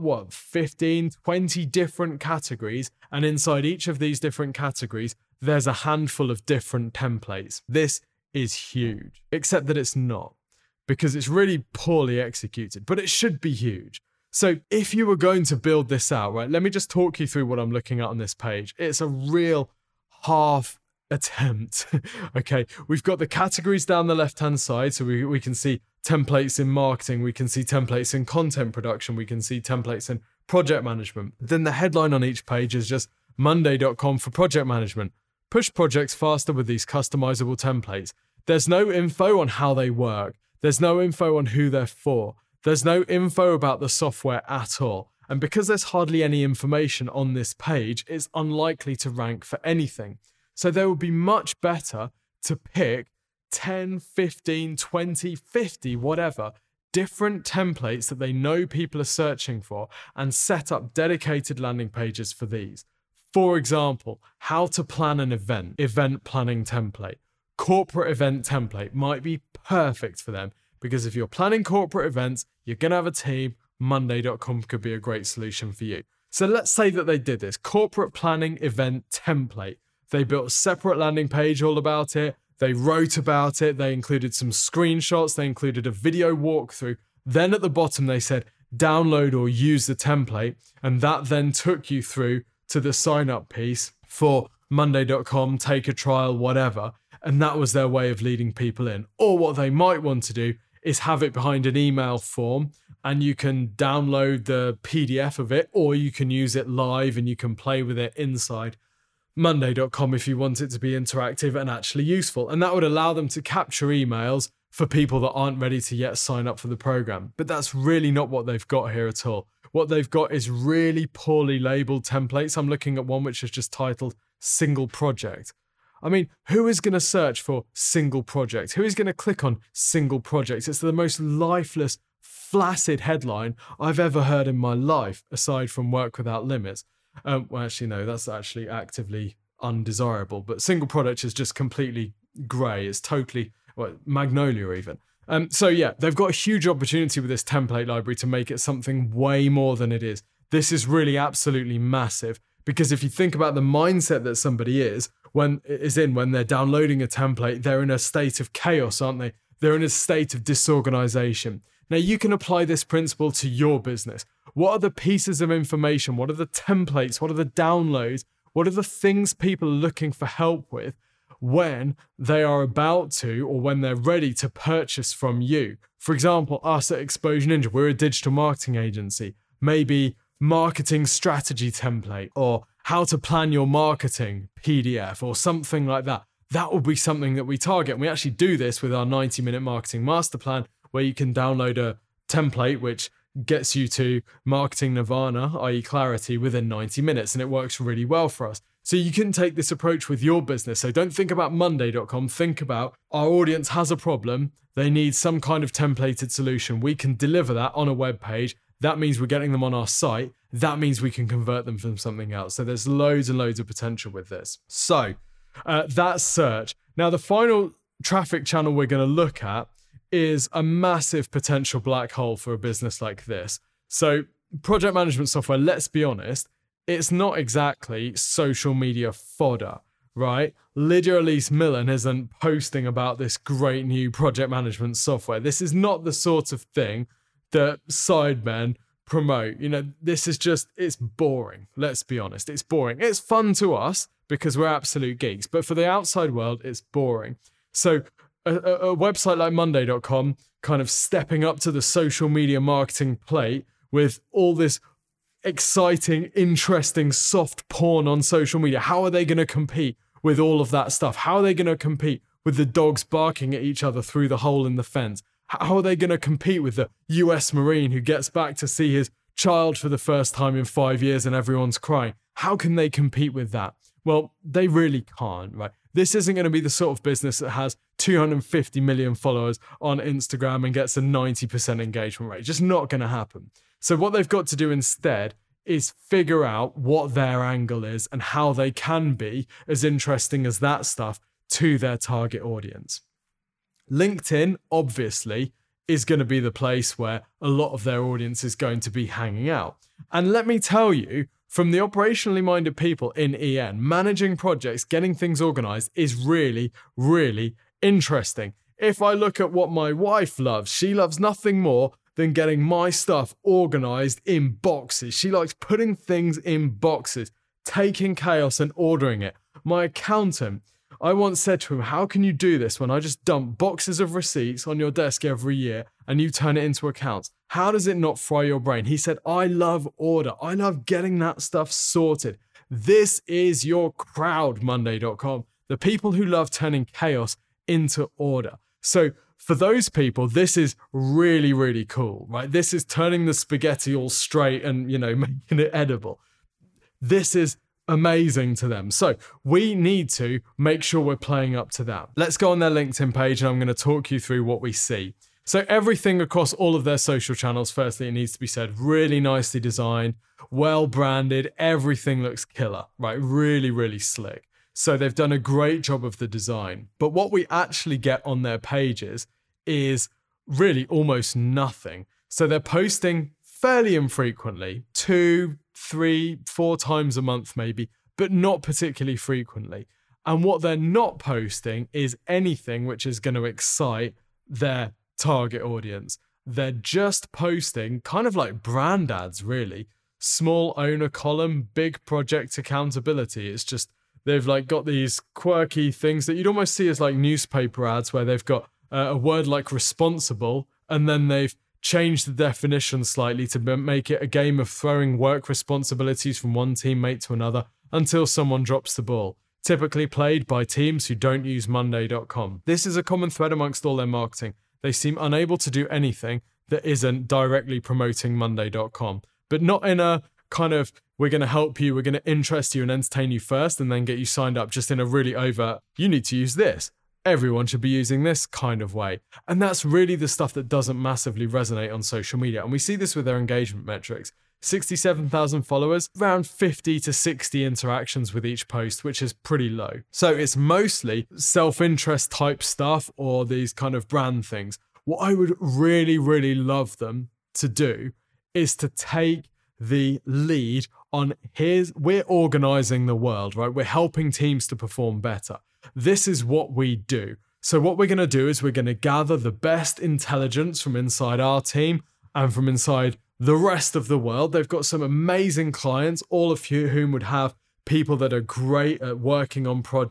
15, 20 different categories. And inside each of these different categories, there's a handful of different templates. This is huge, except that it's not, because it's really poorly executed, but it should be huge. So if you were going to build this out, right, let me just talk you through what I'm looking at on this page. It's a real half attempt. Okay, we've got the categories down the left-hand side, so we can see templates in marketing, we can see templates in content production, we can see templates in project management. Then the headline on each page is just Monday.com for project management. Push projects faster with these customizable templates. There's no info on how they work. There's no info on who they're for. There's no info about the software at all. And because there's hardly any information on this page, it's unlikely to rank for anything. So they would be much better to pick 10, 15, 20, 50, whatever, different templates that they know people are searching for and set up dedicated landing pages for these. For example, how to plan an event planning template. Corporate event template might be perfect for them, because if you're planning corporate events, you're going to have a team. Monday.com could be a great solution for you. So let's say that they did this corporate planning event template. They built a separate landing page all about it. They wrote about it. They included some screenshots. They included a video walkthrough. Then at the bottom, they said, download or use the template. And that then took you through to the sign up piece for Monday.com, take a trial, whatever. And that was their way of leading people in. Or what they might want to do is have it behind an email form, and you can download the PDF of it, or you can use it live and you can play with it inside Monday.com if you want it to be interactive and actually useful. And that would allow them to capture emails for people that aren't ready to yet sign up for the program. But that's really not what they've got here at all. What they've got is really poorly labeled templates. I'm looking at one which is just titled single project. I mean, who is going to search for single project? Who is going to click on single project? It's the most lifeless, flaccid headline I've ever heard in my life, aside from Work Without Limits. Well, actually, no, that's actually actively undesirable. But single product is just completely grey. It's totally, Magnolia even. So yeah, they've got a huge opportunity with this template library to make it something way more than it is. This is really absolutely massive, because if you think about the mindset that somebody is when they're downloading a template, they're in a state of chaos, aren't they? They're in a state of disorganization. Now, you can apply this principle to your business. What are the pieces of information? What are the templates? What are the downloads? What are the things people are looking for help with? when they are about to, or when they're ready to purchase from you. For example, us at Exposure Ninja, we're a digital marketing agency. Maybe marketing strategy template, or how to plan your marketing PDF, or something like that. That will be something that we target. And we actually do this with our 90-minute marketing master plan, where you can download a template which gets you to marketing nirvana, i.e. clarity, within 90 minutes. And it works really well for us. So you can take this approach with your business. So don't think about Monday.com. Think about our audience has a problem. They need some kind of templated solution. We can deliver that on a web page. That means we're getting them on our site. That means we can convert them from something else. So there's loads and loads of potential with this. So that's search. Now, the final traffic channel we're going to look at is a massive potential black hole for a business like this. So project management software, let's be honest, it's not exactly social media fodder, right? Lydia Elise Millen isn't posting about this great new project management software. This is not the sort of thing that sidemen promote. This is just, it's boring. Let's be honest. It's boring. It's fun to us because we're absolute geeks, but for the outside world, it's boring. So a website like Monday.com kind of stepping up to the social media marketing plate with all this exciting, interesting, soft porn on social media. How are they going to compete with all of that stuff? How are they going to compete with the dogs barking at each other through the hole in the fence? How are they going to compete with the US Marine who gets back to see his child for the first time in 5 years and everyone's crying? How can they compete with that? Well, they really can't, right? This isn't going to be the sort of business that has 250 million followers on Instagram and gets a 90% engagement rate. Just not going to happen. So what they've got to do instead is figure out what their angle is and how they can be as interesting as that stuff to their target audience. LinkedIn, obviously, is going to be the place where a lot of their audience is going to be hanging out. And let me tell you, from the operationally minded people in EN, managing projects, getting things organized is really, really interesting. If I look at what my wife loves, she loves nothing more than getting my stuff organized in boxes. She likes putting things in boxes, taking chaos and ordering it. My accountant, I once said to him, how can you do this when I just dump boxes of receipts on your desk every year and you turn it into accounts? How does it not fry your brain? He said, I love order. I love getting that stuff sorted. This is your crowd, Monday.com. The people who love turning chaos into order. So for those people, this is really, really cool, right? This is turning the spaghetti all straight and, making it edible. This is amazing to them. So we need to make sure we're playing up to that. Let's go on their LinkedIn page and I'm going to talk you through what we see. So everything across all of their social channels, firstly, it needs to be said, really nicely designed, well branded, everything looks killer, right? Really, really slick. So they've done a great job of the design. But what we actually get on their pages is really almost nothing. So they're posting fairly infrequently, 2, 3, 4 times a month maybe, but not particularly frequently. And what they're not posting is anything which is going to excite their target audience. They're just posting kind of like brand ads, really. Small owner column, big project accountability. It's just, they've got these quirky things that you'd almost see as newspaper ads where they've got a word like responsible, and then they've changed the definition slightly to make it a game of throwing work responsibilities from one teammate to another until someone drops the ball, typically played by teams who don't use Monday.com. This is a common thread amongst all their marketing. They seem unable to do anything that isn't directly promoting Monday.com, but not in a kind of, we're going to help you, we're going to interest you and entertain you first and then get you signed up, just in a really overt, you need to use this. Everyone should be using this kind of way. And that's really the stuff that doesn't massively resonate on social media. And we see this with their engagement metrics. 67,000 followers, around 50 to 60 interactions with each post, which is pretty low. So it's mostly self-interest type stuff or these kind of brand things. What I would really, really love them to do is to take the lead on we're organizing the world, right? We're helping teams to perform better. This is what we do. So what we're going to do is we're going to gather the best intelligence from inside our team and from inside the rest of the world. They've got some amazing clients, all of whom would have people that are great at working on projects.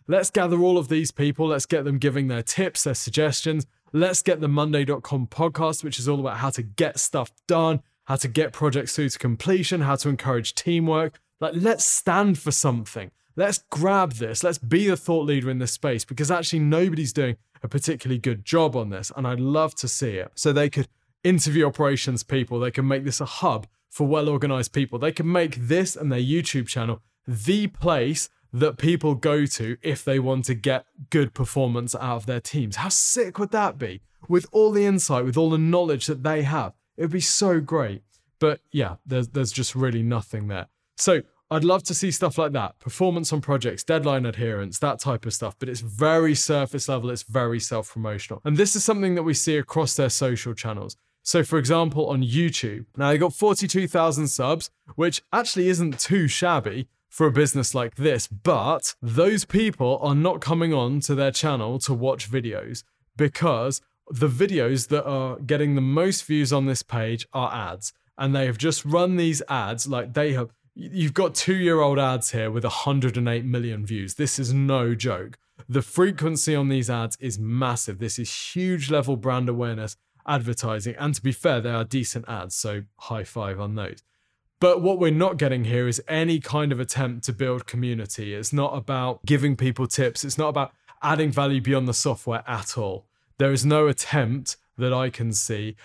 let's gather all of these people. Let's get them giving their tips, their suggestions. Let's get the Monday.com podcast, which is all about how to get stuff done, how to get projects through to completion, how to encourage teamwork. Like, let's stand for something. Let's grab this. Let's be the thought leader in this space, because actually nobody's doing a particularly good job on this. And I'd love to see it. So they could interview operations people. They can make this a hub for well-organized people. They can make this and their YouTube channel the place that people go to if they want to get good performance out of their teams. How sick would that be? With all the insight, with all the knowledge that they have, it would be so great. But yeah, there's just really nothing there. So I'd love to see stuff like that. Performance on projects, deadline adherence, that type of stuff. But it's very surface level. It's very self-promotional. And this is something that we see across their social channels. So for example, on YouTube, now they got 42,000 subs, which actually isn't too shabby for a business like this, but those people are not coming on to their channel to watch videos, because the videos that are getting the most views on this page are ads. And they have just run these ads like you've got 2-year-old ads here with 108 million views. This is no joke. The frequency on these ads is massive. This is huge level brand awareness advertising. And to be fair, they are decent ads, so high five on those. But what we're not getting here is any kind of attempt to build community. It's not about giving people tips. It's not about adding value beyond the software at all. There is no attempt that I can see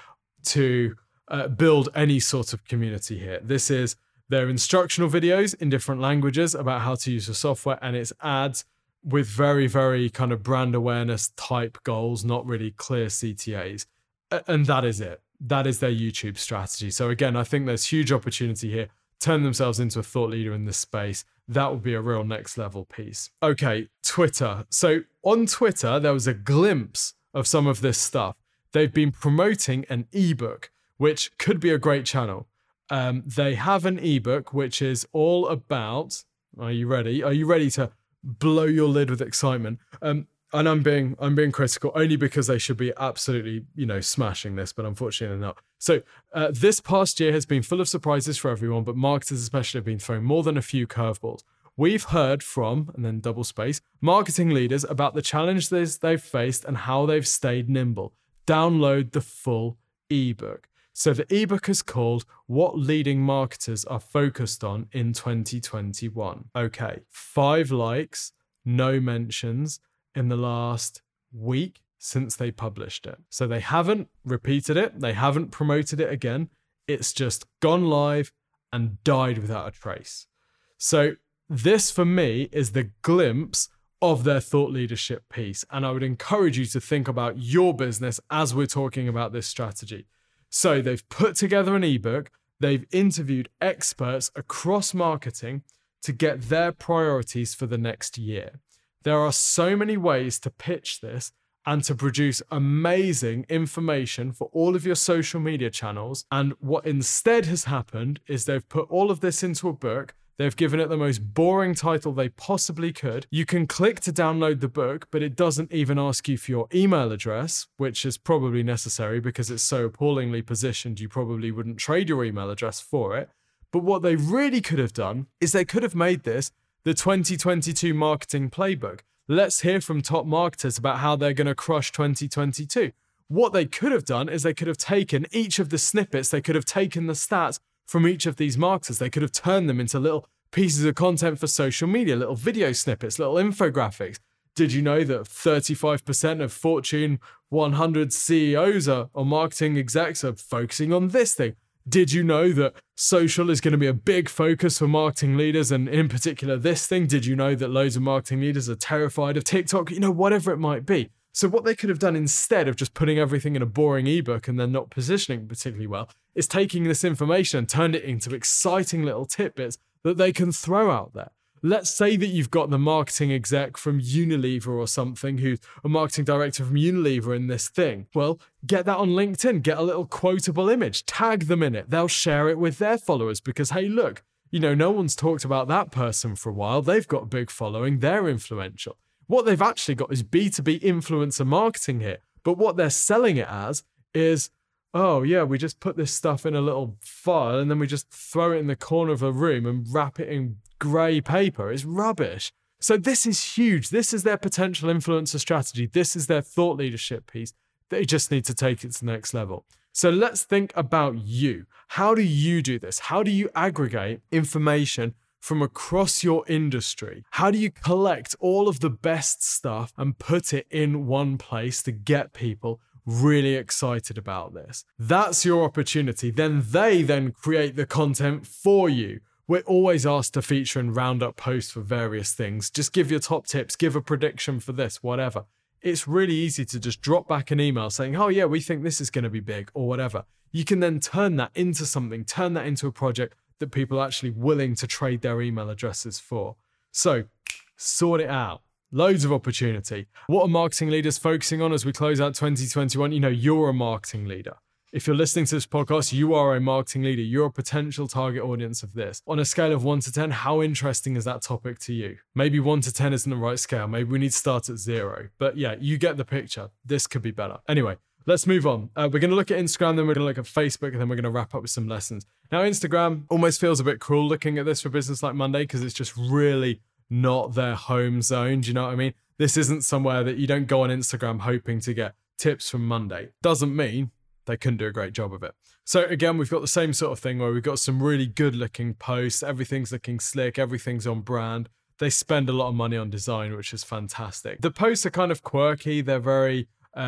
to build any sort of community here. This is their instructional videos in different languages about how to use the software, and it's ads with very, very kind of brand awareness type goals, not really clear CTAs. And that is it. That is their YouTube strategy. So again, I think there's huge opportunity here. Turn themselves into a thought leader in this space. That would be a real next level piece. Okay, Twitter. So on Twitter, there was a glimpse of some of this stuff. They've been promoting an ebook, which could be a great channel. They have an ebook which is all about, are you ready? Are you ready to blow your lid with excitement? And I'm being critical only because they should be absolutely, smashing this, but unfortunately they're not. So this past year has been full of surprises for everyone, but marketers especially have been thrown more than a few curveballs. We've heard from, and then double space, marketing leaders about the challenges they've faced and how they've stayed nimble. Download the full ebook. So the ebook is called What Leading Marketers Are Focused On in 2021. Okay, 5 likes, no mentions in the last week since they published it. So they haven't repeated it. They haven't promoted it again. It's just gone live and died without a trace. So this for me is the glimpse of their thought leadership piece. And I would encourage you to think about your business as we're talking about this strategy. So they've put together an ebook. They've interviewed experts across marketing to get their priorities for the next year. There are so many ways to pitch this and to produce amazing information for all of your social media channels. And what instead has happened is they've put all of this into a book. They've given it the most boring title they possibly could. You can click to download the book, but it doesn't even ask you for your email address, which is probably necessary because it's so appallingly positioned, you probably wouldn't trade your email address for it. But what they really could have done is they could have made this the 2022 marketing playbook. Let's hear from top marketers about how they're going to crush 2022. What they could have done is they could have taken each of the snippets, they could have taken the stats from each of these marketers. They could have turned them into little pieces of content for social media, little video snippets, little infographics. Did you know that 35% of Fortune 100 CEOs or marketing execs are focusing on this thing? Did you know that social is going to be a big focus for marketing leaders, and in particular this thing? Did you know that loads of marketing leaders are terrified of TikTok? Whatever it might be. So what they could have done instead of just putting everything in a boring ebook and then not positioning particularly well is taking this information and turned it into exciting little tidbits that they can throw out there. Let's say that you've got the marketing exec from Unilever or something, who's a marketing director from Unilever in this thing. Well, get that on LinkedIn, get a little quotable image, tag them in it. They'll share it with their followers because, hey, look, no one's talked about that person for a while. They've got a big following. They're influential. What they've actually got is B2B influencer marketing here. But what they're selling it as is, oh yeah, we just put this stuff in a little file and then we just throw it in the corner of a room and wrap it in grey paper. It's rubbish. So this is huge. This is their potential influencer strategy. This is their thought leadership piece. They just need to take it to the next level. So let's think about you. How do you do this? How do you aggregate information from across your industry? How do you collect all of the best stuff and put it in one place to get people really excited about this? That's your opportunity. Then they create the content for you. We're always asked to feature and round up posts for various things. Just give your top tips, give a prediction for this, whatever. It's really easy to just drop back an email saying, oh yeah, we think this is going to be big or whatever. You can then turn that into something, turn that into a project that people are actually willing to trade their email addresses for. So sort it out. Loads of opportunity. What are marketing leaders focusing on as we close out 2021? You're a marketing leader. If you're listening to this podcast, you are a marketing leader. You're a potential target audience of this. On a scale of 1 to 10, how interesting is that topic to you? Maybe 1 to 10 isn't the right scale. Maybe we need to start at 0. But yeah, you get the picture. This could be better. Anyway, let's move on. We're going to look at Instagram, then we're going to look at Facebook, and then we're going to wrap up with some lessons. Now, Instagram almost feels a bit cruel looking at this for Business Like Monday because it's just really not their home zone. Do you know what I mean? This isn't somewhere that you don't go on Instagram hoping to get tips from Monday. Doesn't mean they couldn't do a great job of it. So again, we've got the same sort of thing where we've got some really good looking posts. Everything's looking slick. Everything's on brand. They spend a lot of money on design, which is fantastic. The posts are kind of quirky. They're very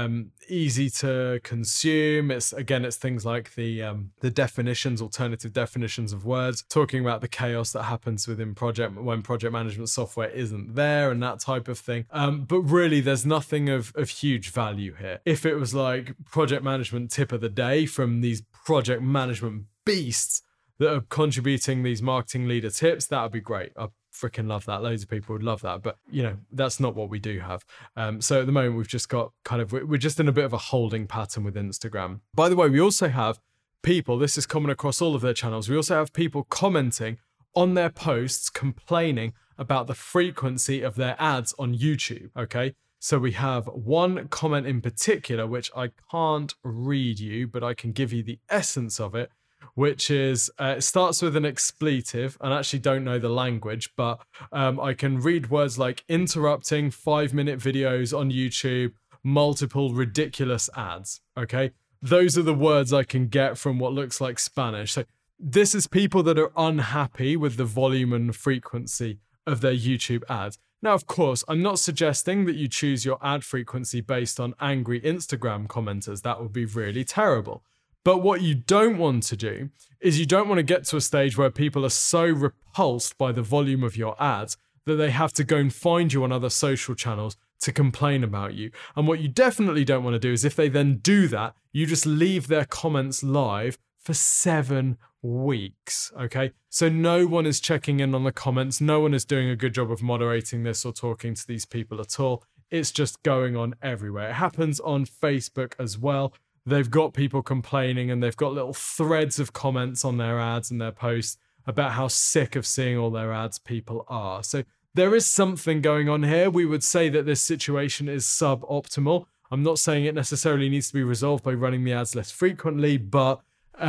easy to consume. It's things like the definitions, alternative definitions of words, talking about the chaos that happens within when project management software isn't there and that type of thing. But really, there's nothing of huge value here. If it was like project management tip of the day from these project management beasts that are contributing these marketing leader tips, that would be great. I freaking love that. Loads of people would love that, but that's not what we do have. So at the moment, we've just got we're just in a bit of a holding pattern with Instagram. By the way, we also have people, this is common across all of their channels. We also have people commenting on their posts, complaining about the frequency of their ads on YouTube. Okay. So we have one comment in particular, which I can't read you, but I can give you the essence of it, which is, it starts with an expletive, and I actually don't know the language, but I can read words like interrupting, 5-minute videos on YouTube, multiple ridiculous ads, okay? Those are the words I can get from what looks like Spanish. So this is people that are unhappy with the volume and frequency of their YouTube ads. Now, of course, I'm not suggesting that you choose your ad frequency based on angry Instagram commenters. That would be really terrible. But what you don't want to do is you don't want to get to a stage where people are so repulsed by the volume of your ads that they have to go and find you on other social channels to complain about you. And what you definitely don't want to do is if they then do that, you just leave their comments live for 7 weeks, okay? So no one is checking in on the comments. No one is doing a good job of moderating this or talking to these people at all. It's just going on everywhere. It happens on Facebook as well. They've got people complaining and they've got little threads of comments on their ads and their posts about how sick of seeing all their ads people are. So there is something going on here. We would say that this situation is suboptimal. I'm not saying it necessarily needs to be resolved by running the ads less frequently, but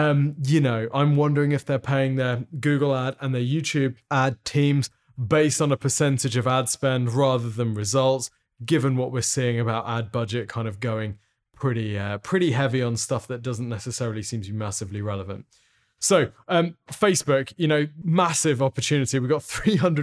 I'm wondering if they're paying their Google ad and their YouTube ad teams based on a percentage of ad spend rather than results, given what we're seeing about ad budget kind of going pretty heavy on stuff that doesn't necessarily seem to be massively relevant. So Facebook, massive opportunity. We've got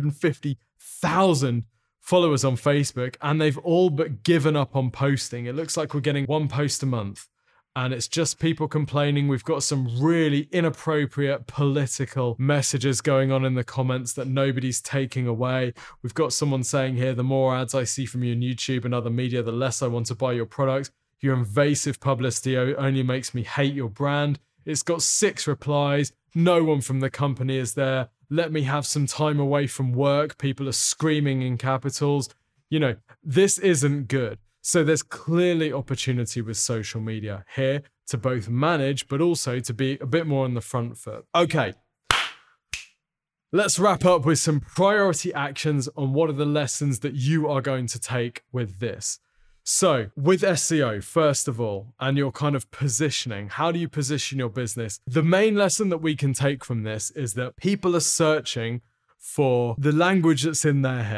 350,000 followers on Facebook and they've all but given up on posting. It looks like we're getting 1 post a month and it's just people complaining. We've got some really inappropriate political messages going on in the comments that nobody's taking away. We've got someone saying here, the more ads I see from you on YouTube and other media, the less I want to buy your products. Your invasive publicity only makes me hate your brand. It's got 6 replies. No one from the company is there. Let me have some time away from work. People are screaming in capitals. This isn't good. So there's clearly opportunity with social media here to both manage, but also to be a bit more on the front foot. Okay. Let's wrap up with some priority actions on what are the lessons that you are going to take with this. So with SEO, first of all, and your kind of positioning, how do you position your business? The main lesson that we can take from this is that people are searching for the language that's in their head,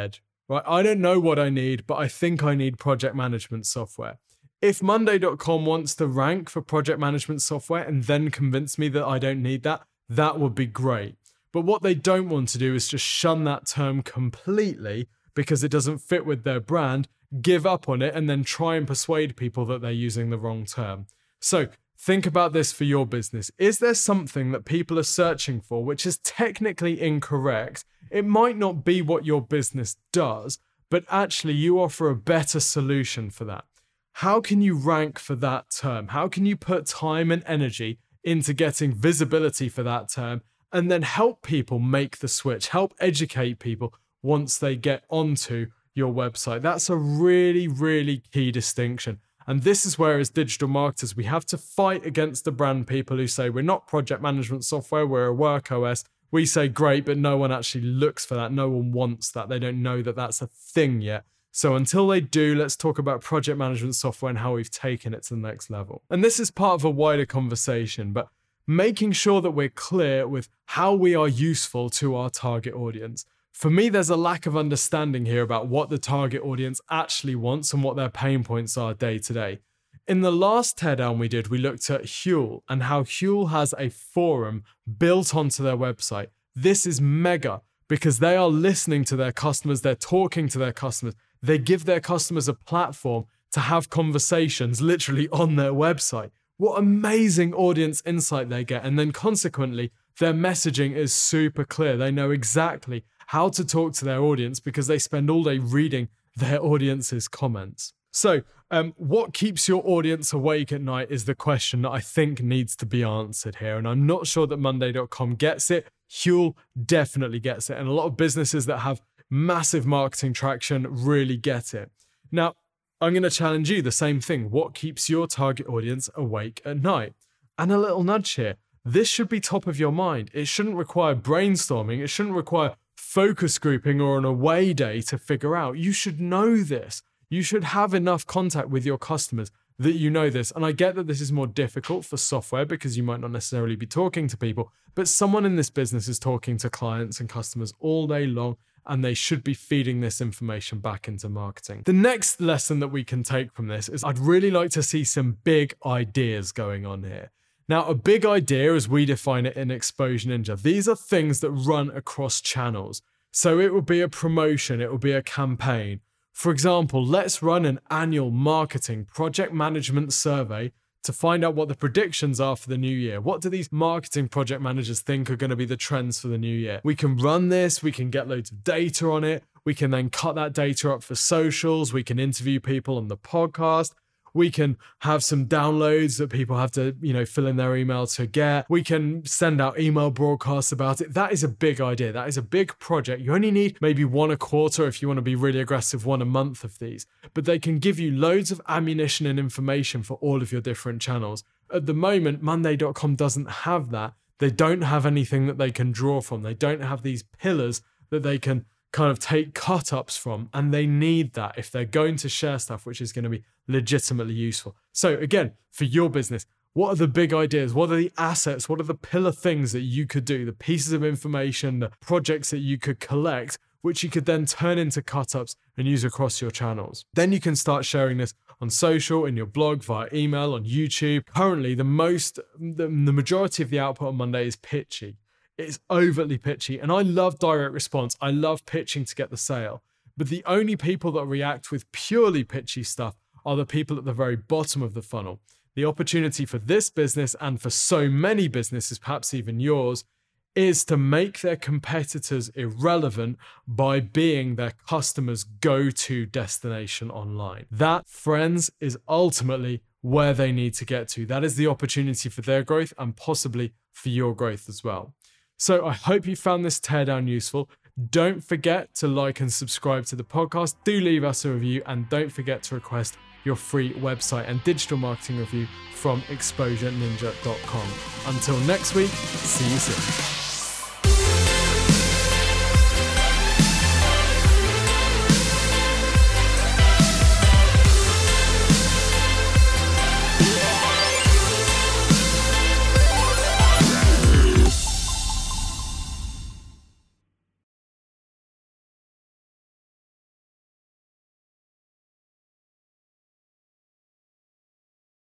right? I don't know what I need, but I think I need project management software. If Monday.com wants to rank for project management software and then convince me that I don't need that, that would be great. But what they don't want to do is just shun that term completely because it doesn't fit with their brand, give up on it, and then try and persuade people that they're using the wrong term. So think about this for your business. Is there something that people are searching for which is technically incorrect? It might not be what your business does, but actually you offer a better solution for that. How can you rank for that term? How can you put time and energy into getting visibility for that term and then help people make the switch, help educate people once they get onto your website? That's a really, really key distinction. And this is where, as digital marketers, we have to fight against the brand people who say we're not project management software, we're a work OS. We say great, but no one actually looks for that. No one wants that. They don't know that that's a thing yet. So until they do, let's talk about project management software and how we've taken it to the next level. And this is part of a wider conversation, but making sure that we're clear with how we are useful to our target audience. For me, there's a lack of understanding here about what the target audience actually wants and what their pain points are day to day. In the last teardown we did, we looked at Huel and how Huel has a forum built onto their website. This is mega because they are listening to their customers, they're talking to their customers, they give their customers a platform to have conversations literally on their website. What amazing audience insight they get. And then consequently, their messaging is super clear. They know exactly how to talk to their audience because they spend all day reading their audience's comments. So, what keeps your audience awake at night is the question that I think needs to be answered here. And I'm not sure that Monday.com gets it. Huel definitely gets it. And a lot of businesses that have massive marketing traction really get it. Now, I'm going to challenge you the same thing. What keeps your target audience awake at night? And a little nudge here. This should be top of your mind. It shouldn't require brainstorming. It shouldn't require focus grouping or an away day to figure out. You should know this. You should have enough contact with your customers that you know this. And I get that this is more difficult for software because you might not necessarily be talking to people, but someone in this business is talking to clients and customers all day long, and they should be feeding this information back into marketing. The next lesson that we can take from this is I'd really like to see some big ideas going on here. Now, a big idea, as we define it in Exposure Ninja, these are things that run across channels. So it will be a promotion, it will be a campaign. For example, let's run an annual marketing project management survey to find out what the predictions are for the new year. What do these marketing project managers think are going to be the trends for the new year? We can run this, we can get loads of data on it. We can then cut that data up for socials. We can interview people on the podcast. We can have some downloads that people have to, fill in their email to get. We can send out email broadcasts about it. That is a big idea. That is a big project. You only need maybe one a quarter if you want to be really aggressive, one a month of these. But they can give you loads of ammunition and information for all of your different channels. At the moment, Monday.com doesn't have that. They don't have anything that they can draw from. They don't have these pillars that they can kind of take cut-ups from, and they need that if they're going to share stuff which is going to be legitimately useful. So again, for your business, what are the big ideas? What are the assets? What are the pillar things that you could do, the pieces of information, the projects that you could collect, which you could then turn into cut-ups and use across your channels? Then you can start sharing this on social, in your blog, via email, on YouTube. Currently, the majority of the output on Monday is pitchy. It's overtly pitchy, and I love direct response. I love pitching to get the sale. But the only people that react with purely pitchy stuff are the people at the very bottom of the funnel. The opportunity for this business, and for so many businesses, perhaps even yours, is to make their competitors irrelevant by being their customers' go-to destination online. That, friends, is ultimately where they need to get to. That is the opportunity for their growth and possibly for your growth as well. So I hope you found this teardown useful. Don't forget to like and subscribe to the podcast. Do leave us a review, and don't forget to request your free website and digital marketing review from exposureninja.com. Until next week, see you soon.